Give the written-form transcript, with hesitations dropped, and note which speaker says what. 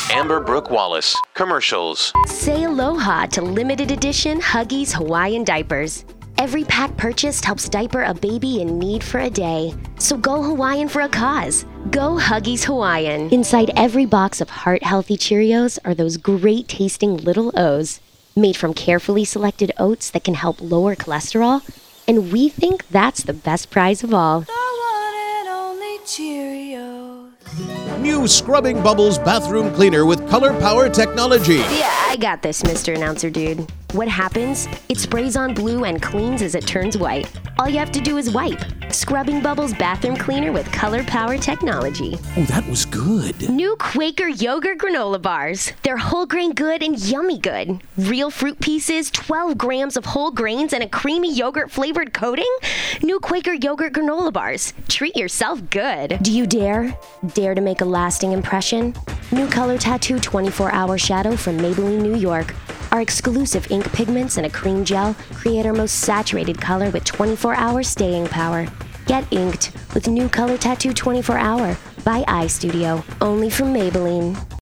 Speaker 1: Amber Brooke Wallace. Commercials.
Speaker 2: Say aloha to limited edition Huggies Hawaiian diapers. Every pack purchased helps diaper a baby in need for a day. So go Hawaiian for a cause. Go Huggies Hawaiian. Inside every box of heart-healthy Cheerios are those great-tasting little O's, made from carefully selected oats that can help lower cholesterol. And we think that's the best prize of all.
Speaker 3: The one and only Cheerios.
Speaker 4: New Scrubbing Bubbles bathroom cleaner with color power technology.
Speaker 2: Yeah, I got this, Mr. Announcer Dude. What happens? It sprays on blue and cleans as it turns white. All you have to do is wipe. Scrubbing Bubbles bathroom cleaner with color power technology.
Speaker 4: Oh, that was good.
Speaker 2: New Quaker yogurt granola bars. They're whole grain good and yummy good. Real fruit pieces, 12 grams of whole grains, and a creamy yogurt flavored coating. New Quaker yogurt granola bars. Treat yourself good. Do you dare? Dare to make a lasting impression? New Color Tattoo 24-hour shadow from Maybelline, New York. Our exclusive ink pigments and a cream gel create our most saturated color with 24-hour staying power. Get inked with New Color Tattoo 24-hour by iStudio, only from Maybelline.